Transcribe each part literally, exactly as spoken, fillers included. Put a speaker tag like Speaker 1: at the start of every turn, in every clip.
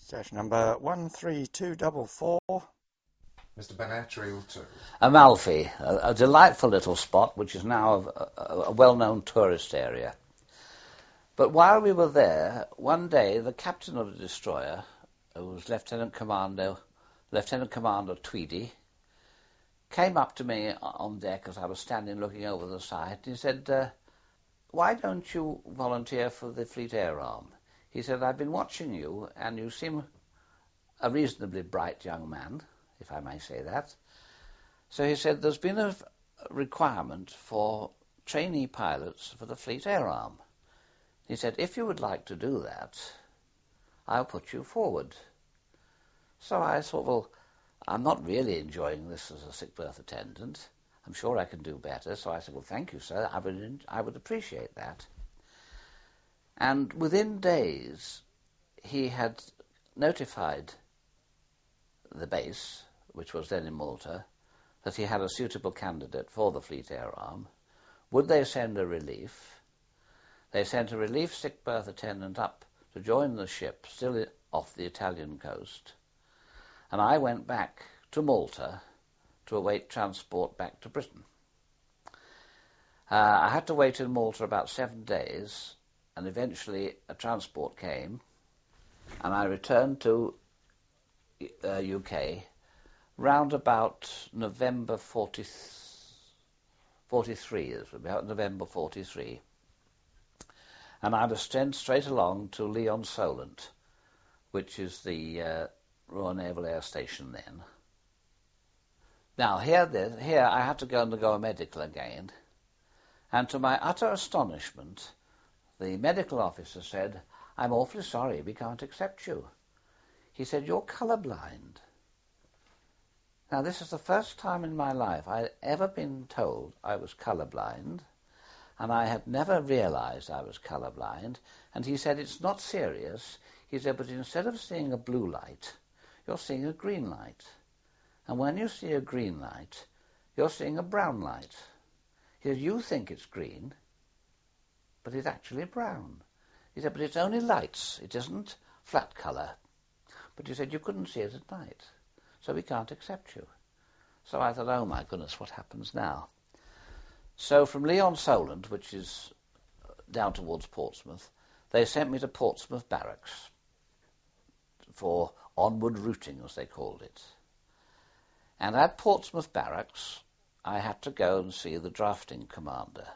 Speaker 1: Station number one three two four four.
Speaker 2: Mister Bennett, reel two.
Speaker 3: Amalfi, a, a delightful little spot which is now a, a, a well-known tourist area. But while we were there, one day the captain of the destroyer, who was Lieutenant Commander, Lieutenant Commander Tweedy, came up to me on deck as I was standing looking over the side, and he said, uh, "Why don't you volunteer for the Fleet Air Arm?" He said, "I've been watching you, and you seem a reasonably bright young man, if I may say that." So he said, "There's been a requirement for trainee pilots for the Fleet Air Arm." He said, "If you would like to do that, I'll put you forward." So I thought, well, I'm not really enjoying this as a sick berth attendant. I'm sure I can do better. So I said, "Well, thank you, sir. I would, I would appreciate that." And within days, he had notified the base, which was then in Malta, that he had a suitable candidate for the Fleet Air Arm. Would they send a relief? They sent a relief sick berth attendant up to join the ship, still off the Italian coast, and I went back to Malta to await transport back to Britain. Uh, I had to wait in Malta about seven days, and eventually a transport came, and I returned to uh, U K round about November forty, forty-three, it was about November forty-three. And I was sent straight along to Lyon Solent, which is the uh, Royal Naval Air Station then. Now, here, here I had to go undergo a medical again, and to my utter astonishment, the medical officer said, "I'm awfully sorry, we can't accept you." He said, "You're colourblind." Now, this is the first time in my life I had ever been told I was colourblind, and I had never realised I was colourblind. And he said, "It's not serious." He said, "But instead of seeing a blue light, you're seeing a green light. And when you see a green light, you're seeing a brown light. He said, you think it's green, but it's actually brown." He said, "But it's only lights. It isn't flat colour." But he said, "You couldn't see it at night, so we can't accept you." So I thought, oh my goodness, what happens now? So from Lyon Solent, which is down towards Portsmouth, they sent me to Portsmouth Barracks for onward routing, as they called it. And at Portsmouth Barracks, I had to go and see the drafting commander.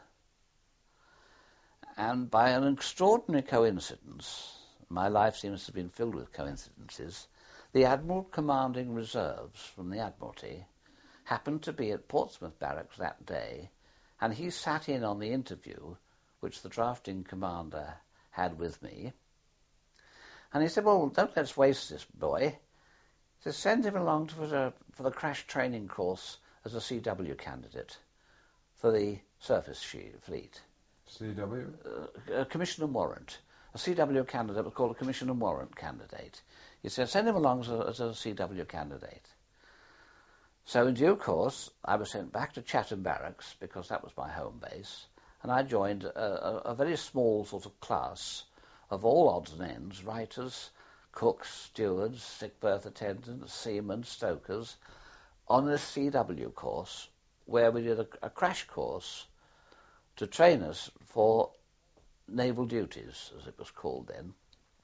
Speaker 3: And by an extraordinary coincidence, my life seems to have been filled with coincidences, the Admiral commanding reserves from the Admiralty happened to be at Portsmouth Barracks that day, and he sat in on the interview which the drafting commander had with me. And he said, "Well, don't let's waste this boy." He said, "Send him along for the, for the crash training course as a C W candidate for the surface fleet."
Speaker 2: C W?
Speaker 3: Uh, a commission and warrant. A C W candidate was called a commission and warrant candidate. He said, "Send him along as a, as a C W candidate." So in due course, I was sent back to Chatham Barracks, because that was my home base, and I joined a, a, a very small sort of class of all odds and ends, writers, cooks, stewards, sick berth attendants, seamen, stokers, on this C W course, where we did a, a crash course to train us for naval duties, as it was called then.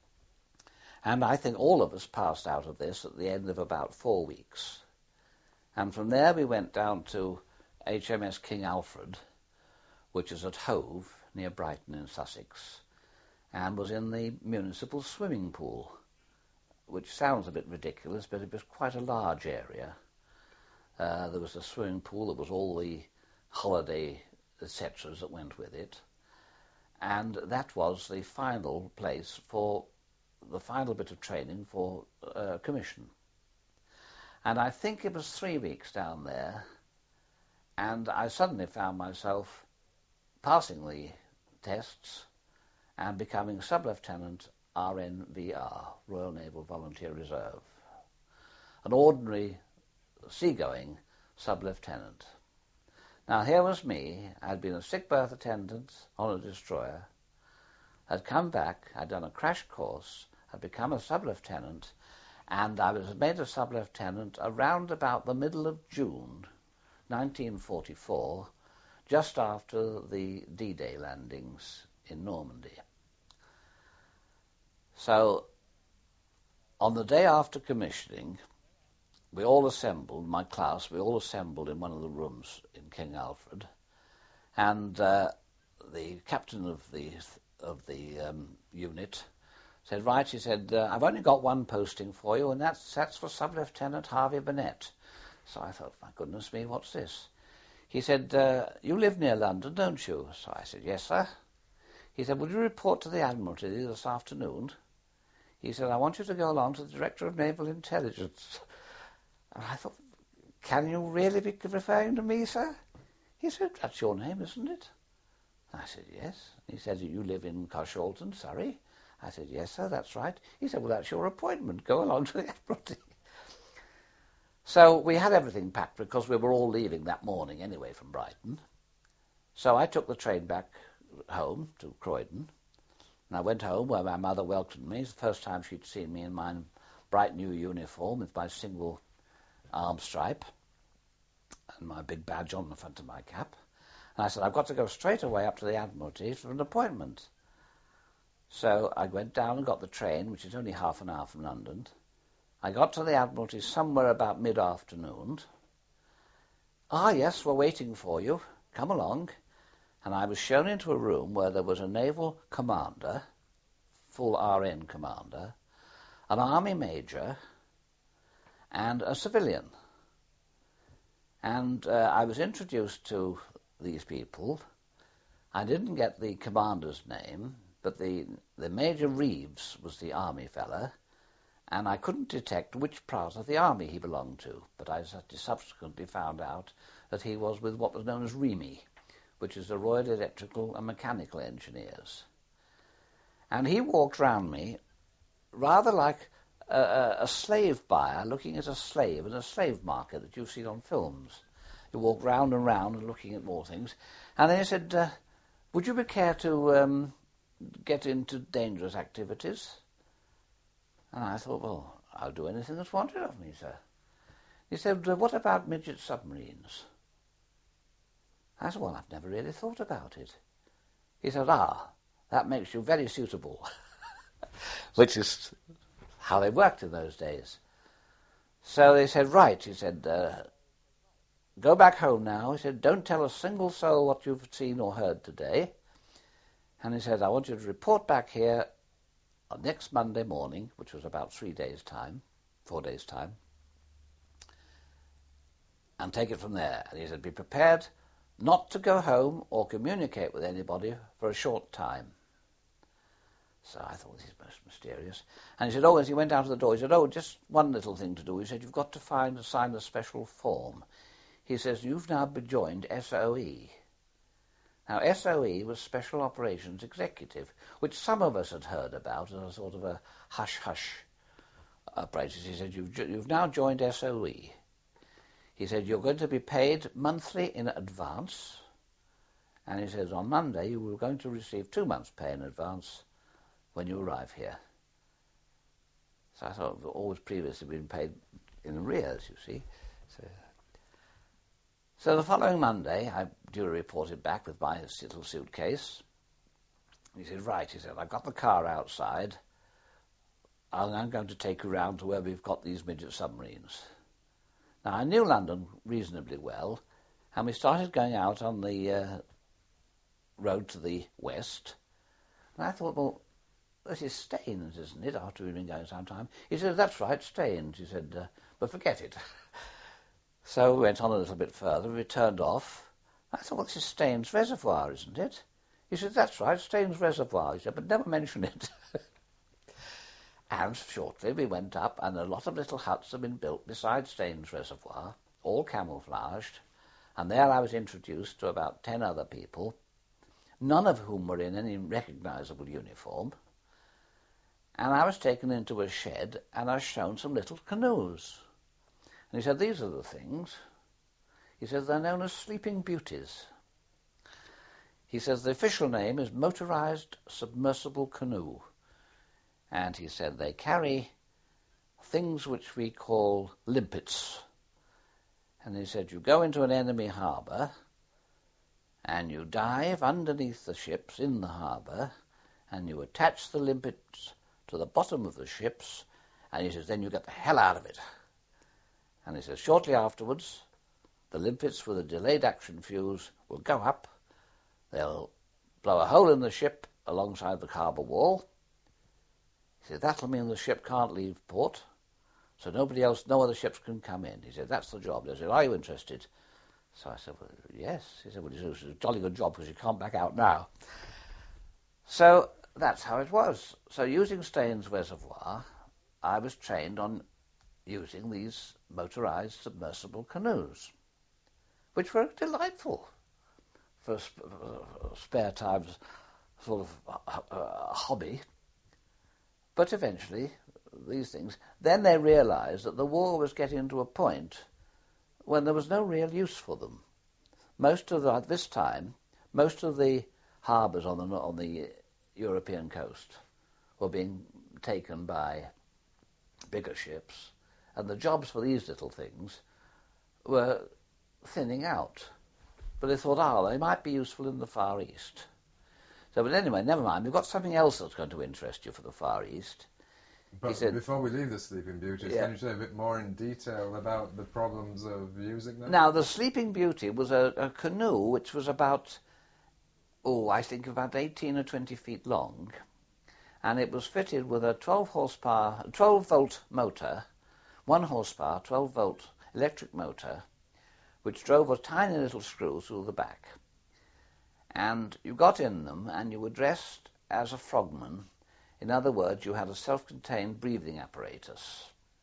Speaker 3: And I think all of us passed out of this at the end of about four weeks. And from there we went down to H M S King Alfred, which is at Hove, near Brighton in Sussex, and was in the municipal swimming pool, which sounds a bit ridiculous, but it was quite a large area. Uh, there was a swimming pool, there was all the holiday et cetera that went with it, and that was the final place for the final bit of training for uh, commission. And I think it was three weeks down there, and I suddenly found myself passing the tests and becoming Sub-Lieutenant R N V R, Royal Naval Volunteer Reserve, an ordinary seagoing Sub-Lieutenant. Now here was me, I'd been a sick berth attendant on a destroyer, had come back, I'd done a crash course, had become a sub-lieutenant, and I was made a sub-lieutenant around about the middle of June nineteen forty-four, just after the D-Day landings in Normandy. So, on the day after commissioning, we all assembled, my class, we all assembled in one of the rooms in King Alfred, and uh, the captain of the of the um, unit said, right, he said, uh, I've only got one posting for you, and that's, that's for Sub-Lieutenant Harvey Burnett. So I thought, my goodness me, what's this? He said, uh, you live near London, don't you? So I said, yes, sir. He said, will you report to the Admiralty this afternoon? He said, I want you to go along to the Director of Naval Intelligence. And I thought, can you really be referring to me, sir? He said, that's your name, isn't it? I said, yes. He said, you live in Carshalton, Surrey? I said, yes, sir, that's right. He said, well, that's your appointment. Go along to the Admiralty. So we had everything packed because we were all leaving that morning anyway from Brighton. So I took the train back home to Croydon. And I went home where my mother welcomed me. It's the first time she'd seen me in my bright new uniform with my single arm stripe and my big badge on the front of my cap. And I said, I've got to go straight away up to the Admiralty for an appointment. So I went down and got the train, which is only half an hour from London. I got to the Admiralty somewhere about mid-afternoon. Ah, yes, we're waiting for you. Come along. And I was shown into a room where there was a naval commander, full R N commander, an army major, and a civilian. And uh, I was introduced to these people. I didn't get the commander's name, but the, the Major Reeves was the army fella, and I couldn't detect which part of the army he belonged to, but I subsequently found out that he was with what was known as R E M E, which is the Royal Electrical and Mechanical Engineers. And he walked round me rather like a, a, a slave buyer looking at a slave in a slave market that you've seen on films. He walked round and round and looking at more things. And then he said, uh, would you be care to um, get into dangerous activities? And I thought, well, I'll do anything that's wanted of me, sir. He said, what about midget submarines? I said, well, I've never really thought about it. He said, ah, that makes you very suitable, which is how they worked in those days. So they said, right, he said, uh, go back home now. He said, don't tell a single soul what you've seen or heard today. And he said, I want you to report back here on next Monday morning, which was about three days' time, four days' time, and take it from there. And he said, be prepared not to go home or communicate with anybody for a short time. So I thought, this is most mysterious. And he said, oh, as he went out of the door, he said, oh, just one little thing to do. He said, you've got to find and sign a special form. He says, you've now joined S O E. Now, S O E was Special Operations Executive, which some of us had heard about as a sort of a hush-hush operation. He said, you've, you've now joined S O E. He said, you're going to be paid monthly in advance. And he says, on Monday, you were going to receive two months' pay in advance when you arrive here. So I thought, we've always previously been paid in arrears, you see. So, so the following Monday, I duly reported back with my little suitcase. He said, right, he said, I've got the car outside. I'm going to take you round to where we've got these midget submarines. Now, I knew London reasonably well, and we started going out on the uh, road to the west. And I thought, well, this is Staines, isn't it, after we've been going some time? He said, that's right, Staines. He said, uh, but forget it. So we went on a little bit further, we turned off. I thought, well, this is Staines Reservoir, isn't it? He said, that's right, Staines Reservoir. He said, but never mention it. And shortly we went up, and a lot of little huts had been built beside Staines Reservoir, all camouflaged, and there I was introduced to about ten other people, none of whom were in any recognisable uniform, and I was taken into a shed, and I was shown some little canoes. And he said, these are the things. He says, they're known as Sleeping Beauties. He says, the official name is Motorised Submersible Canoe. And he said they carry things which we call limpets. And he said you go into an enemy harbour and you dive underneath the ships in the harbour and you attach the limpets to the bottom of the ships, and he says then you get the hell out of it. And he says shortly afterwards the limpets with a delayed action fuse will go up, they'll blow a hole in the ship alongside the harbour wall. He said that'll mean the ship can't leave port, so nobody else, no other ships can come in. He said that's the job. They said, are you interested? So I said, well, yes. He said, well, it's a jolly good job because you can't back out now. So that's how it was. So using Staines Reservoir, I was trained on using these motorized submersible canoes, which were delightful for sp- uh, spare time, sort of uh, uh, hobby. But eventually, these things, then they realized that the war was getting to a point when there was no real use for them. Most of the, at this time, most of the harbours on the, on the European coast were being taken by bigger ships, and the jobs for these little things were thinning out. But they thought, oh, they might be useful in the Far East. So, but anyway, never mind. We've got something else that's going to interest you for the Far East.
Speaker 2: But
Speaker 3: said,
Speaker 2: before we leave the Sleeping Beauty,
Speaker 3: yeah.
Speaker 2: can you say a bit more in detail about the problems of using them?
Speaker 3: Now, the Sleeping Beauty was a, a canoe which was about, oh, I think about eighteen or twenty feet long, and it was fitted with a twelve horsepower, twelve volt motor, one horsepower, twelve volt electric motor, which drove a tiny little screw through the back. And you got in them, and you were dressed as a frogman. In other words, you had a self-contained breathing apparatus,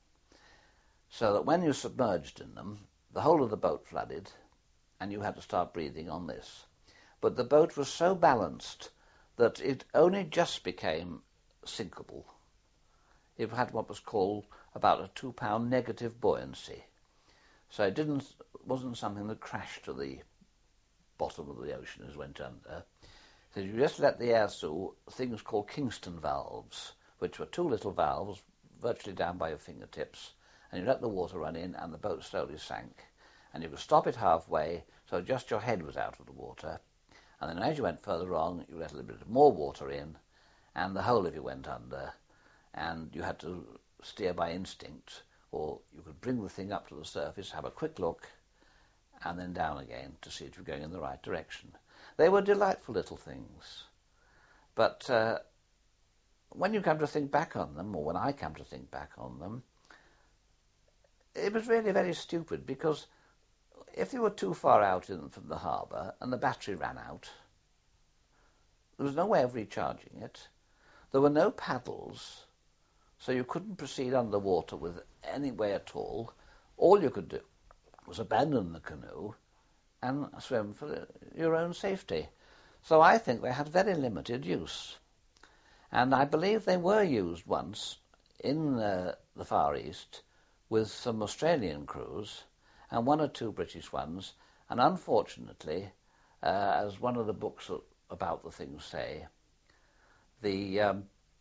Speaker 3: so that when you submerged in them, the whole of the boat flooded, and you had to start breathing on this. But the boat was so balanced that it only just became sinkable. It had what was called about a two-pound negative buoyancy. So it didn't wasn't something that crashed to the bottom of the ocean as went under. So you just let the air through things called Kingston valves, which were two little valves virtually down by your fingertips, and you let the water run in and the boat slowly sank. And you could stop it halfway, so just your head was out of the water. And then as you went further on, you let a little bit more water in, and the whole of you went under, and you had to steer by instinct, or you could bring the thing up to the surface, have a quick look, and then down again to see if you're going in the right direction. They were delightful little things. But uh, when you come to think back on them, or when I come to think back on them, it was really very stupid, because if you were too far out in, from the harbour and the battery ran out, there was no way of recharging it. There were no paddles, so you couldn't proceed underwater with any way at all. All you could do was abandon the canoe and swim for your own safety. So I think they had very limited use. And I believe they were used once in uh, the Far East with some Australian crews and one or two British ones. And unfortunately, uh, as one of the books about the thing say, the um,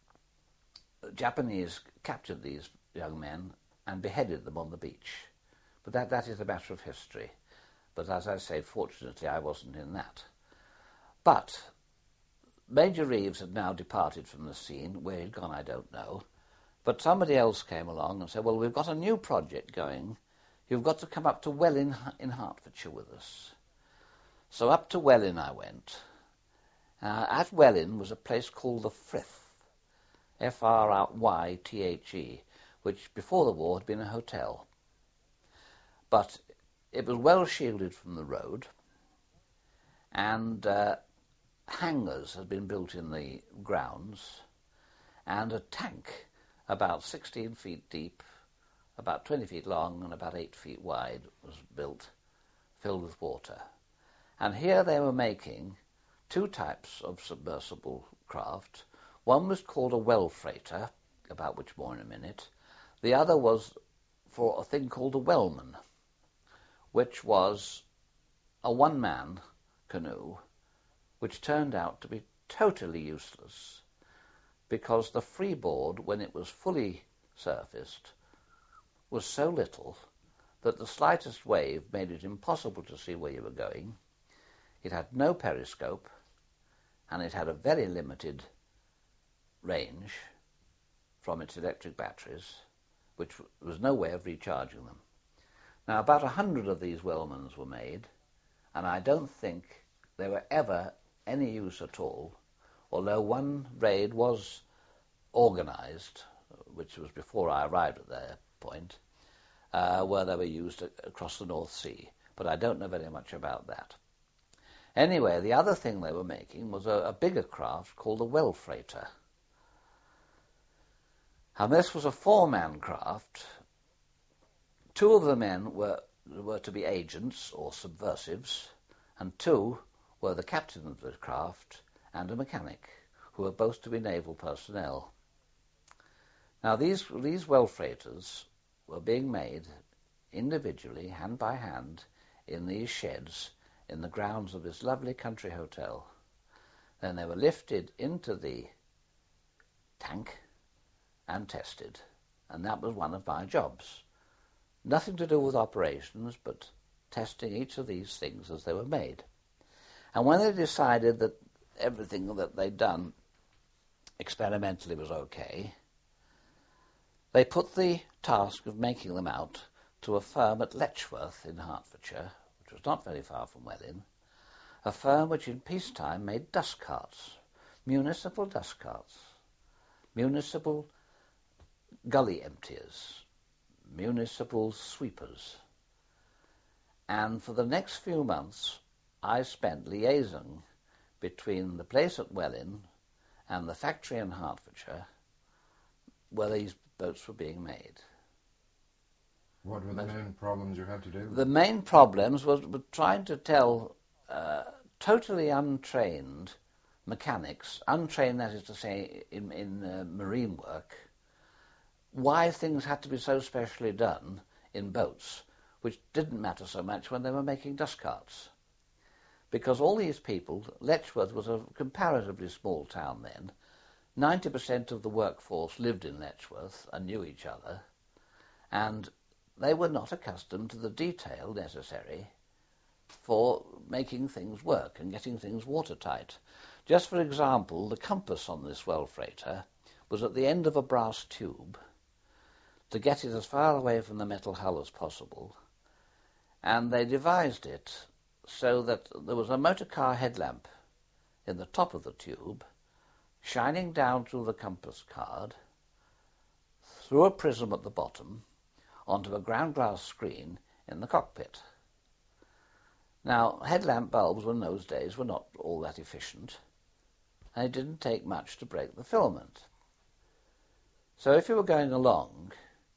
Speaker 3: Japanese captured these young men and beheaded them on the beach. But that, that is a matter of history. But as I say, fortunately, I wasn't in that. But Major Reeves had now departed from the scene. Where he'd gone, I don't know. But somebody else came along and said, well, we've got a new project going. You've got to come up to Welwyn in Hertfordshire with us. So up to Welwyn I went. Uh, at Welwyn was a place called the Frith, F R Y T H E, which before the war had been a hotel. But it was well shielded from the road, and uh, hangars had been built in the grounds, and a tank about sixteen feet deep, about twenty feet long and about eight feet wide was built, filled with water. And here they were making two types of submersible craft. One was called a well freighter, about which more in a minute. The other was for a thing called a wellman, which was a one-man canoe, which turned out to be totally useless. because the freeboard, when it was fully surfaced, was so little that the slightest wave made it impossible to see where you were going. It had no periscope, and it had a very limited range from its electric batteries, which there was no way of recharging them. Now, about a hundred of these Wellmans were made, and I don't think they were ever any use at all, although one raid was organised, which was before I arrived at their point, uh, where they were used across the North Sea, but I don't know very much about that. Anyway, the other thing they were making was a, a bigger craft called the Well Freighter. And this was a four-man craft. Two of the men were, were to be agents or subversives, and two were the captain of the craft and a mechanic, who were both to be naval personnel. Now, these, these Well Freighters were being made individually, hand by hand, in these sheds in the grounds of this lovely country hotel. Then they were lifted into the tank and tested, and that was one of my jobs. Nothing to do with operations, but testing each of these things as they were made. And when they decided that everything that they'd done experimentally was okay, they put the task of making them out to a firm at Letchworth in Hertfordshire, which was not very far from Welwyn, a firm which in peacetime made dust carts, municipal dust carts, municipal gully emptiers, municipal sweepers. And for the next few months, I spent liaising between the place at Welwyn and the factory in Hertfordshire where these boats were being made.
Speaker 2: What were the main problems you had to deal with?
Speaker 3: The main problems was, were trying to tell uh, totally untrained mechanics, untrained, that is to say, in, in uh, marine work, why things had to be so specially done in boats, which didn't matter so much when they were making dust carts. Because all these people, Letchworth was a comparatively small town then, ninety percent of the workforce lived in Letchworth and knew each other, and they were not accustomed to the detail necessary for making things work and getting things watertight. Just for example, the compass on this Well Freighter was at the end of a brass tube to get it as far away from the metal hull as possible, and they devised it so that there was a motor car headlamp in the top of the tube shining down through the compass card, through a prism at the bottom, onto a ground glass screen in the cockpit. Now, headlamp bulbs in those days were not all that efficient, and it didn't take much to break the filament. So if you were going along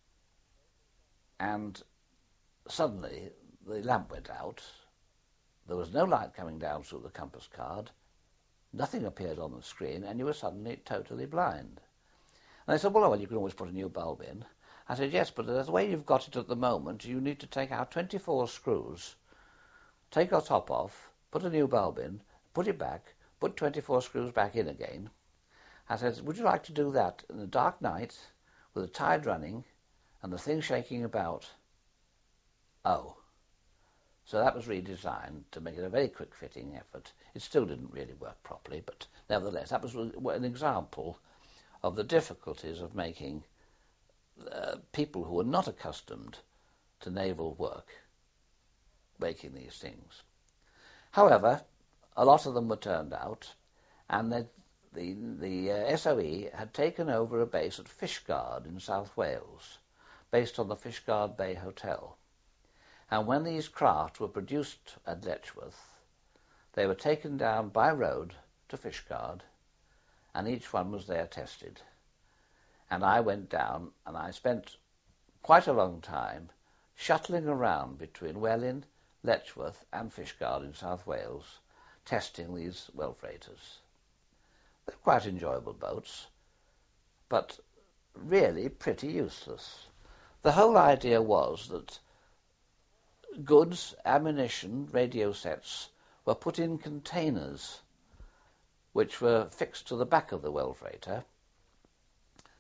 Speaker 3: and suddenly the lamp went out, there was no light coming down through the compass card, nothing appeared on the screen, and you were suddenly totally blind. And they said, well, well, you can always put a new bulb in. I said, yes, but the way you've got it at the moment, you need to take out twenty-four screws, take your top off, put a new bulb in, put it back, put twenty-four screws back in again. I said, would you like to do that in a dark night with the tide running and the thing shaking about? Oh. So that was redesigned to make it a very quick-fitting effort. It still didn't really work properly, but nevertheless, that was an example of the difficulties of making uh, people who were not accustomed to naval work making these things. However, a lot of them were turned out, and the, the, the uh, S O E had taken over a base at Fishguard in South Wales, based on the Fishguard Bay Hotel. And when these craft were produced at Letchworth, they were taken down by road to Fishguard, and each one was there tested. And I went down, and I spent quite a long time shuttling around between Welwyn, Letchworth, and Fishguard in South Wales, testing these Well Freighters. They're quite enjoyable boats, but really pretty useless. The whole idea was that goods, ammunition, radio sets were put in containers which were fixed to the back of the Well Freighter,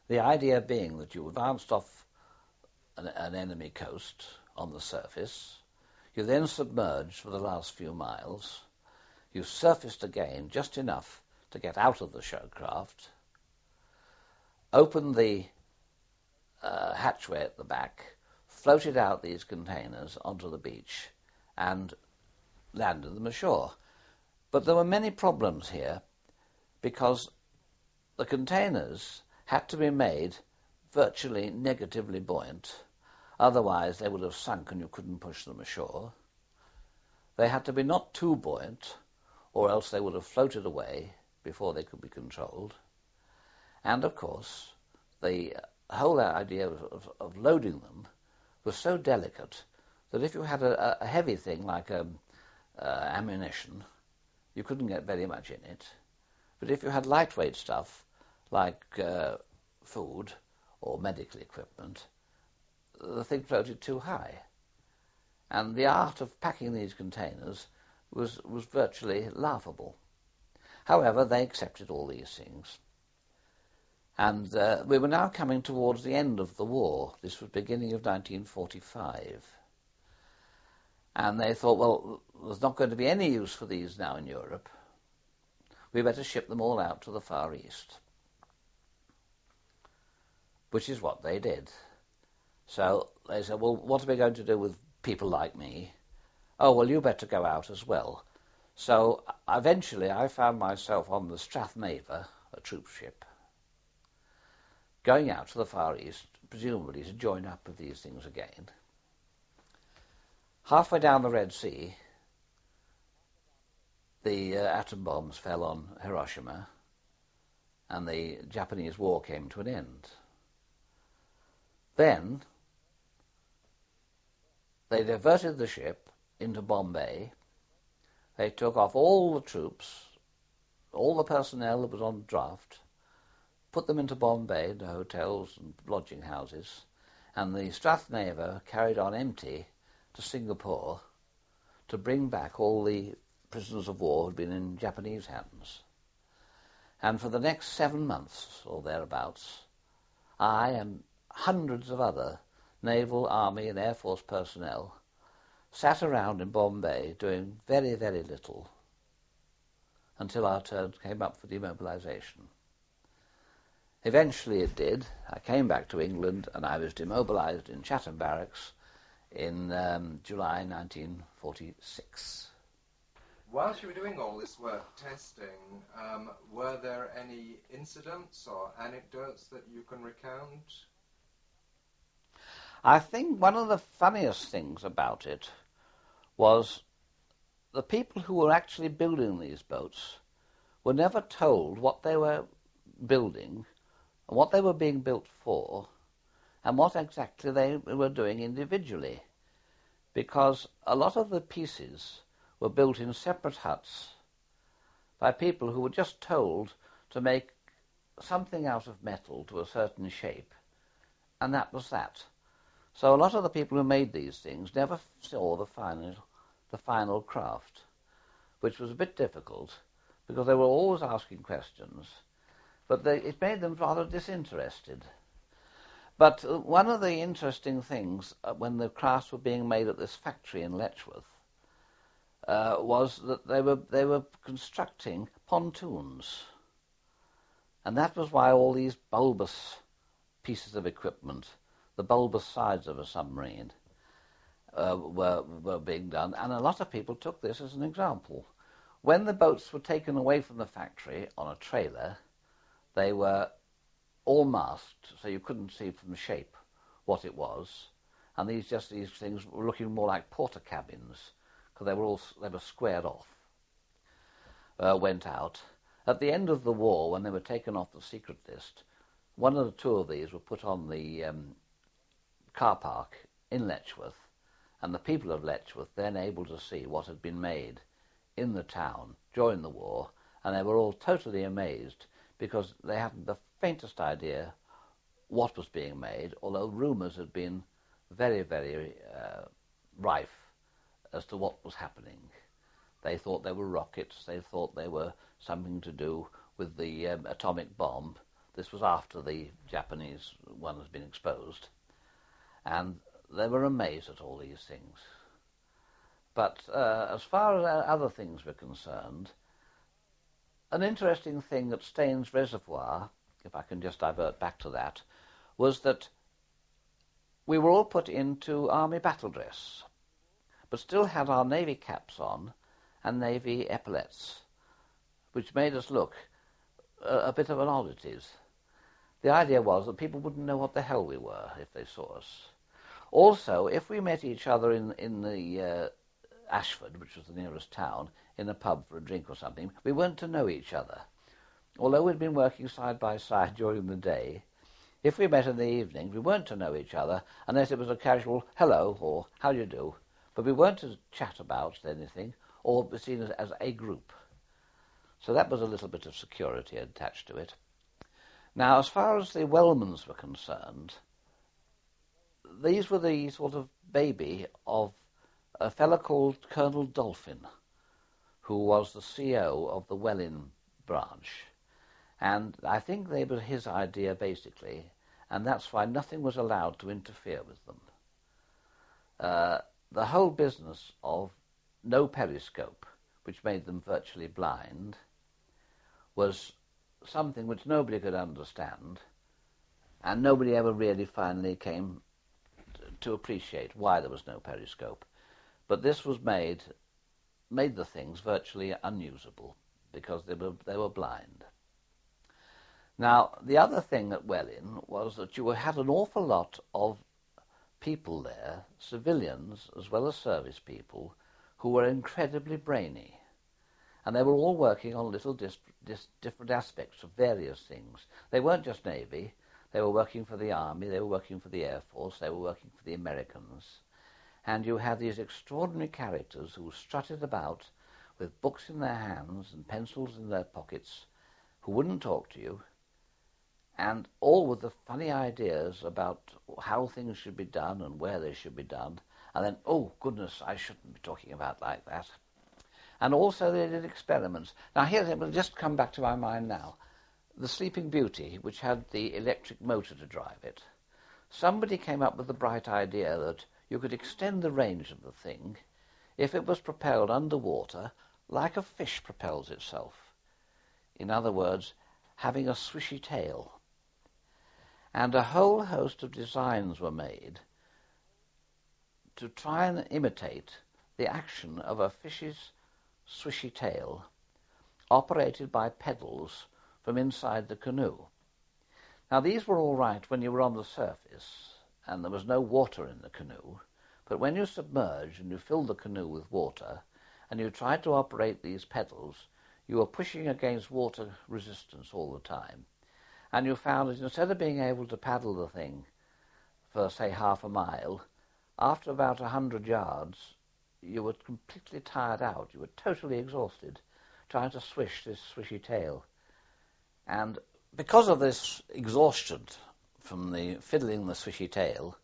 Speaker 3: The idea being that you advanced off an, an enemy coast on the surface, you then submerged for the last few miles, you surfaced again just enough to get out of the showcraft, opened the uh, hatchway at the back, floated out these containers onto the beach, and landed them ashore. But there were many problems here, because the containers had to be made virtually negatively buoyant, otherwise they would have sunk and you couldn't push them ashore. They had to be not too buoyant, or else they would have floated away before they could be controlled. And, of course, the whole idea of, of, of loading them was so delicate that if you had a, a heavy thing like um, uh, ammunition, you couldn't get very much in it. But if you had lightweight stuff like uh, food or medical equipment, the thing floated too high. And the art of packing these containers was, was virtually laughable. However, they accepted all these things. And uh, we were now coming towards the end of the war. This was beginning of nineteen forty-five. And they thought, well, there's not going to be any use for these now in Europe. We better ship them all out to the Far East. Which is what they did. So they said, well, what are we going to do with people like me? Oh, well, you better go out as well. So eventually I found myself on the Strathmaver, a troop ship, going out to the Far East, presumably to join up with these things again. Halfway down the Red Sea, the uh, atom bombs fell on Hiroshima, and the Japanese war came to an end. Then they diverted the ship into Bombay. They took off all the troops, all the personnel that was on draft, put them into Bombay, into hotels and lodging houses, and the Strathmaver carried on empty to Singapore to bring back all the prisoners of war who had been in Japanese hands. And for the next seven months, or thereabouts, I and hundreds of other naval, army and air force personnel sat around in Bombay doing very, very little until our turn came up for demobilization. Eventually it did. I came back to England and I was demobilized in Chatham Barracks in um, July nineteen forty-six.
Speaker 2: Whilst you were doing all this work testing, um, were there any incidents or anecdotes that you can recount?
Speaker 3: I think one of the funniest things about it was the people who were actually building these boats were never told what they were building and what they were being built for and what exactly they were doing individually, because a lot of the pieces were built in separate huts by people who were just told to make something out of metal to a certain shape, and that was that. So a lot of the people who made these things never saw the final, the final craft, which was a bit difficult because they were always asking questions, but they, it made them rather disinterested. But uh, one of the interesting things uh, when the crafts were being made at this factory in Letchworth uh, was that they were they were constructing pontoons, and that was why all these bulbous pieces of equipment, the bulbous sides of a submarine, uh, were were being done, and a lot of people took this as an example. When the boats were taken away from the factory on a trailer, they were all masked, so you couldn't see from the shape what it was, and these just these things were looking more like porter cabins because they were all they were squared off. Uh, went out at the end of the war when they were taken off the secret list. One or two of these were put on the um, car park in Letchworth, and the people of Letchworth then able to see what had been made in the town during the war, and they were all totally amazed because they hadn't the faintest idea what was being made, although rumours had been very, very uh, rife as to what was happening. They thought they were rockets, they thought they were something to do with the um, atomic bomb. This was after the Japanese one has been exposed. And they were amazed at all these things. But uh, as far as other things were concerned, an interesting thing at Staines Reservoir, if I can just divert back to that, was that we were all put into army battle dress, but still had our navy caps on and navy epaulets, which made us look a, a bit of an oddities. The idea was that people wouldn't know what the hell we were if they saw us. Also, if we met each other in, in the uh, Ashford, which was the nearest town, in a pub for a drink or something, we weren't to know each other. Although we'd been working side by side during the day, if we met in the evening, we weren't to know each other unless it was a casual hello or how do you do, but we weren't to chat about anything or be seen as, as a group. So that was a little bit of security attached to it. Now, as far as the Wellmans were concerned, these were the sort of baby of a fellow called Colonel Dolphin, who was the C E O of the Welwyn branch. And I think they were his idea, basically, and that's why nothing was allowed to interfere with them. Uh, the whole business of no periscope, which made them virtually blind, was something which nobody could understand, and nobody ever really finally came t- to appreciate why there was no periscope. But this was made made the things virtually unusable because they were they were blind. Now, the other thing at Welwyn was that you had an awful lot of people there, civilians as well as service people, who were incredibly brainy. And they were all working on little dis- dis- different aspects of various things. They weren't just Navy. They were working for the Army, they were working for the Air Force, they were working for the Americans. And you had these extraordinary characters who strutted about with books in their hands and pencils in their pockets, who wouldn't talk to you, and all with the funny ideas about how things should be done and where they should be done. And then, oh, goodness, I shouldn't be talking about like that. And also they did experiments. Now here, it will just come back to my mind now. The Sleeping Beauty, which had the electric motor to drive it. Somebody came up with the bright idea that you could extend the range of the thing if it was propelled underwater like a fish propels itself. In other words, having a swishy tail. And a whole host of designs were made to try and imitate the action of a fish's swishy tail operated by pedals from inside the canoe. Now, these were all right when you were on the surface and there was no water in the canoe, but when you submerged and you filled the canoe with water and you tried to operate these pedals, you were pushing against water resistance all the time. And you found that instead of being able to paddle the thing for, say, half a mile, after about a hundred yards, you were completely tired out. You were totally exhausted, trying to swish this swishy tail. And because of this exhaustion from the fiddling the swishy tail,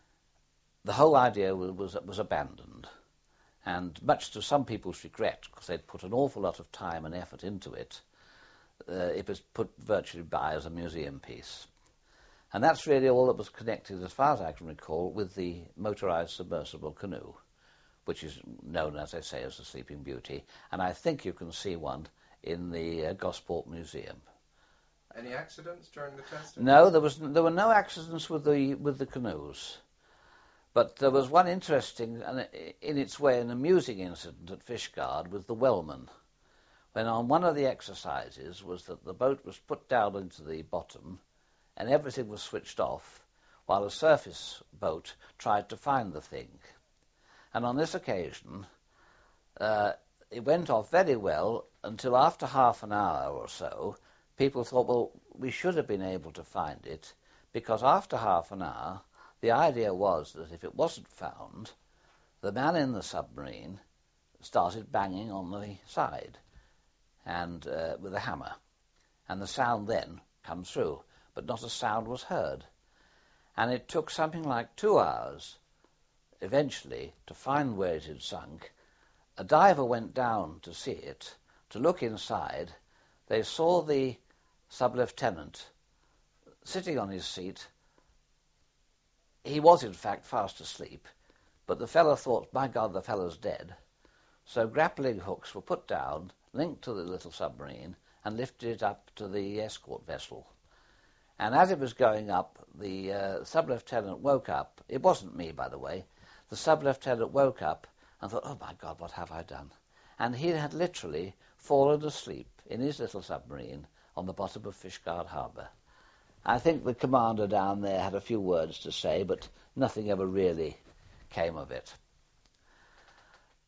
Speaker 3: the whole idea was, was, was abandoned. And much to some people's regret, because they'd put an awful lot of time and effort into it, uh, it was put virtually by as a museum piece. And that's really all that was connected, as far as I can recall, with the motorized submersible canoe, which is known, as I say, as the Sleeping Beauty. And I think you can see one in the uh, Gosport Museum.
Speaker 2: Any accidents during the testing?
Speaker 3: No, there was there were no accidents with the with the canoes, but there was one interesting and in its way an amusing incident at Fishguard with the Wellman, when on one of the exercises was that the boat was put down into the bottom, and everything was switched off, while a surface boat tried to find the thing, and on this occasion uh, it went off very well until after half an hour or so. People thought, well, we should have been able to find it, because after half an hour, the idea was that if it wasn't found, the man in the submarine started banging on the side and uh, with a hammer, and the sound then comes through, but not a sound was heard. And it took something like two hours, eventually, to find where it had sunk. A diver went down to see it, to look inside. They saw the sub-lieutenant sitting on his seat. He was, in fact, fast asleep, but the fellow thought, my God, the fellow's dead. So grappling hooks were put down, linked to the little submarine, and lifted it up to the escort vessel. And as it was going up, the uh, sub-lieutenant woke up. It wasn't me, by the way. The sub-lieutenant woke up and thought, oh, my God, what have I done? And he had literally fallen asleep in his little submarine on the bottom of Fishguard Harbour. I think the commander down there had a few words to say, but nothing ever really came of it.